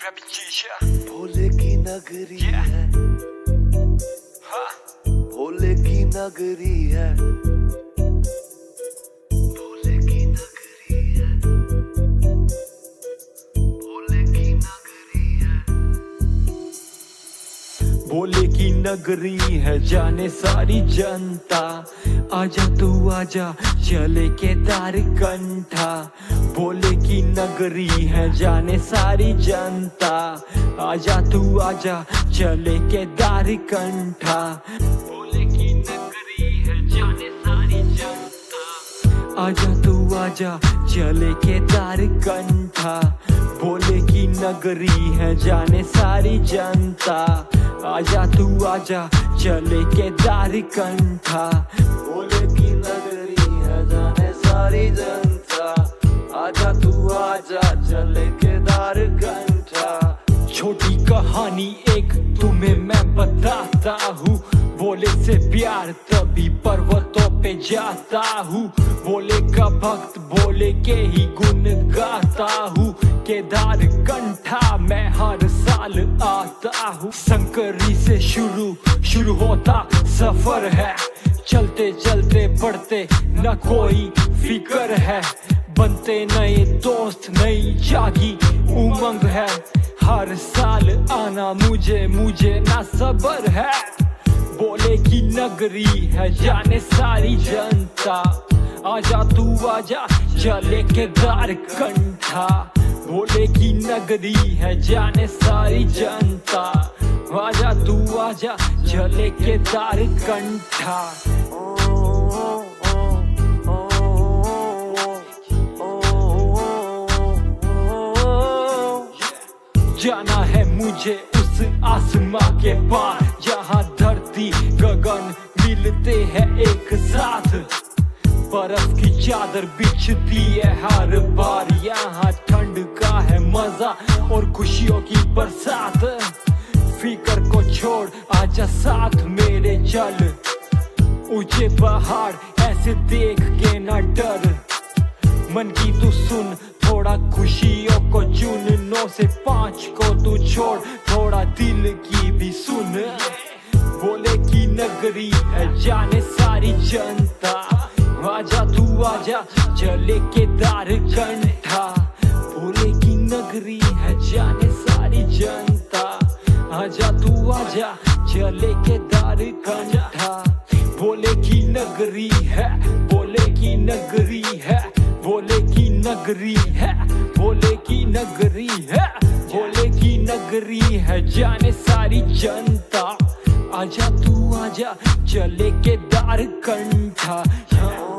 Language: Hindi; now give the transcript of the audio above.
भोले की नगरी है, भोले की नगरी है, भोले की नगरी है, भोले की नगरी है। भोले की नगरी है जाने सारी जनता, आजा तू आजा चले केदार कंठा। भोले की नगरी है जाने सारी जनता, आजा तू आजा चले केदार कंठा। भोले की नगरी है जाने सारी जनता, आजा तू आजा चले केदार कंठा। भोले की नगरी है जाने सारी जनता, आजा तू आजा चले केदार कंठा। भोले की नगरी है जाने सारी जनता, आजा तू आजा चले केदार कंठा। छोटी कहानी एक तुम्हें मैं बताता हूँ, भोले से प्यार तभी पर्वतों पे जाता हूँ। भोले का भक्त भोले के ही गुण गाता हूँ, केदार कंठा मैं हर साल आता हूँ। शंकरी से शुरू होता सफर है, चलते चलते बढ़ते न कोई फिक्र है। बनते नए दोस्त नई जागी उमंग है, हर साल आना मुझे ना सबर है। भोले की नगरी है जाने सारी जनता, आजा तू आजा चले केदार कंठा। भोले की नगरी है जाने सारी जनता, आजा तू आजा चले केदार कंठा। जाना है मुझे उस आसमां के पार, जहाँ धरती गगन मिलते हैं एक साथ। बर्फ की चादर बिछती है हर बार, यहाँ ठंड का है मजा और खुशियों की बरसात। फिकर को छोड़ आजा साथ मेरे चल, ऊंचे पहाड़ ऐसे देख के ना डर। मन की तू सुन थोड़ा खुशियों को चुन, 9 से 5 को तू छोड़ थोड़ा दिल की भी सुन। भोले की नगरी है जाने सारी जनता, आजा तू आजा चले केदार कंठा। भोले की नगरी है जाने सारी जनता, आजा तू आजा चले केदार कंठा। भोले की नगरी है, भोले की नगरी है, भोले की नगरी है, भोले की नगरी है, भोले की नगरी है जाने सारी जनता, आजा तू आजा चले केदार कंठा।